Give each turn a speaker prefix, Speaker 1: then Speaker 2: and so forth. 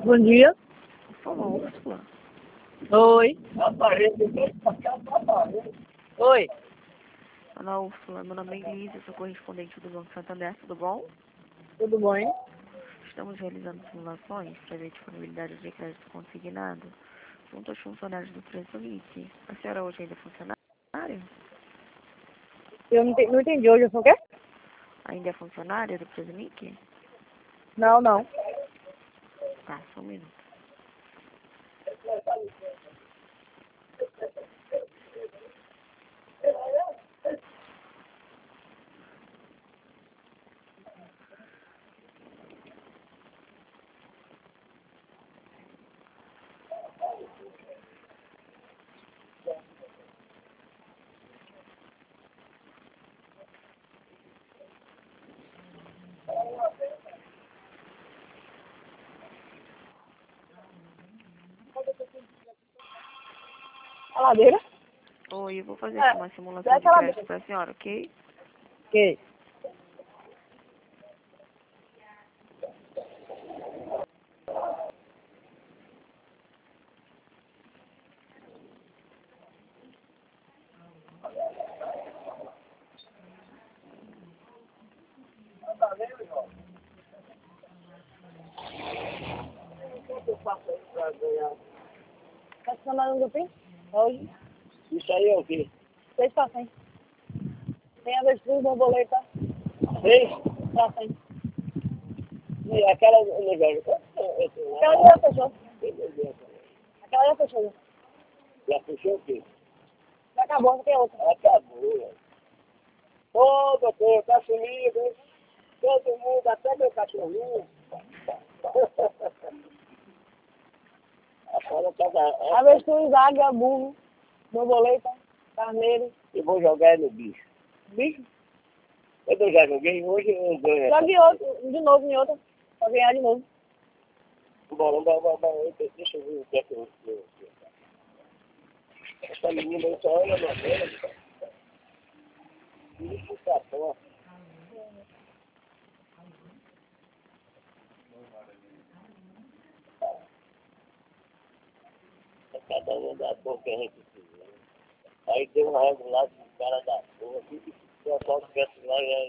Speaker 1: Bom dia.
Speaker 2: Fala, Úrsula.
Speaker 1: Oi. Oi.
Speaker 2: Fala, Úrsula. Meu nome é Elisa, sou correspondente do Banco Santander, tudo bom?
Speaker 1: Tudo bom, hein?
Speaker 2: Estamos realizando simulações para ver a disponibilidade de crédito consignado junto aos funcionários do Presonic. A senhora hoje ainda é funcionária?
Speaker 1: Eu não entendi hoje, eu sou o quê?
Speaker 2: Ainda é funcionária do Presonic?
Speaker 1: Não, não.
Speaker 2: Tá, só um minuto.
Speaker 1: A ladeira?
Speaker 2: Oi, eu vou fazer aqui uma simulação de
Speaker 1: desce a
Speaker 2: crédito
Speaker 1: ladeira.
Speaker 2: para a senhora, ok?
Speaker 1: Ok. Tá funcionando do PIN? Hoje?
Speaker 3: Isso aí é o quê?
Speaker 1: 6 para 100. Tem avestruz, borboleta.
Speaker 3: 6?
Speaker 1: Para 100.
Speaker 3: E aquela legal.
Speaker 1: Aquela já fechou. Aquela já fechou.
Speaker 3: Já fechou o quê?
Speaker 1: Já acabou, não tem outra.
Speaker 3: Acabou. Ô, doutor, tá sumido, hein? Todo mundo, até meu cachorrinho. A senhora tá da...
Speaker 1: Avestruz, águia, burro, borboleta, carneiro.
Speaker 3: Eu vou jogar no bicho.
Speaker 1: Bicho.
Speaker 3: Eu já joguei, hoje eu não ganho.
Speaker 1: Jogue outro, de novo em outra. Pra ganhar de novo.
Speaker 3: Bora, deixa eu ver o que é que eu... Essa menina aí só olha na tela. Isso tá bom. Cada um da cor que a gente quiser. Aí tem um regulado do cara da porra, que o pessoal esquece lá e